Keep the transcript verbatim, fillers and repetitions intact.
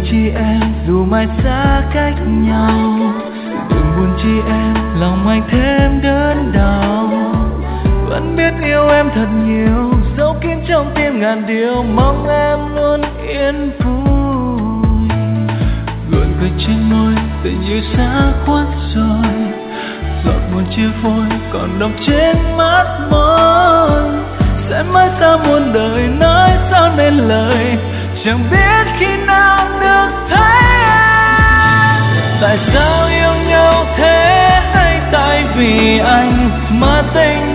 chi em dù mãi xa cách nhau. Đừng buồn chi em, lòng anh thêm đớn đau. Vẫn biết yêu em thật nhiều, dấu kín trong tim ngàn điều, mong em luôn yên vui. Gượng cười trên môi, tình yêu xa khuất rồi, giọt buồn chia phôi còn đọng trên mắt môi. Sẽ mãi xa muôn đời nói sao nên lời, chẳng biết khi nào được thấy em. Tại sao yêu nhau thế, hay tại vì anh mà tình